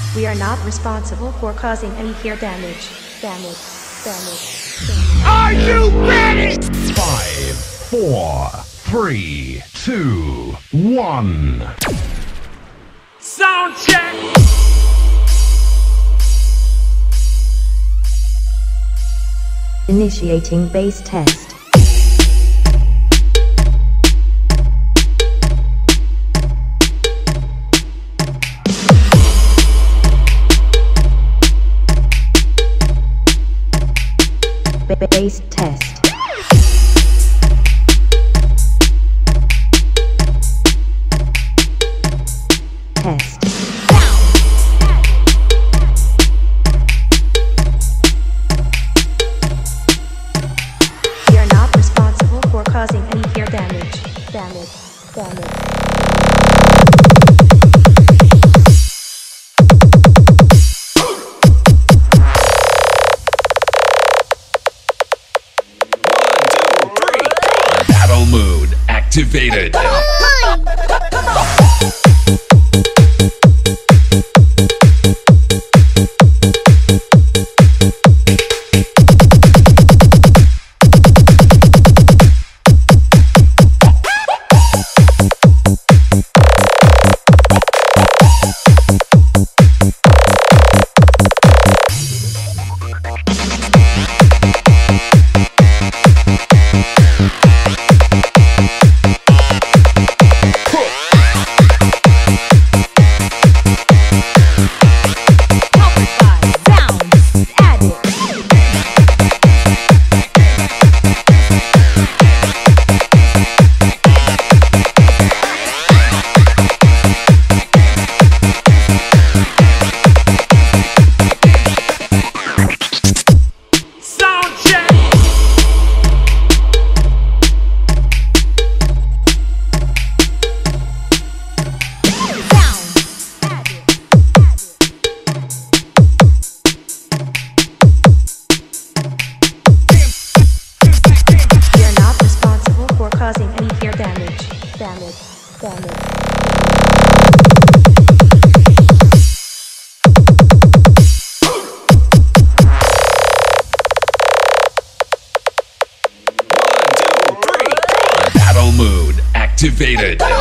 We are not responsible for causing any ear damage. Are you ready? 5, 4, 3, 2, 1. Sound check. Initiating bass test. Bass test. Test. We are not responsible for causing any ear damage. Battle mode activated. Battle mode activated.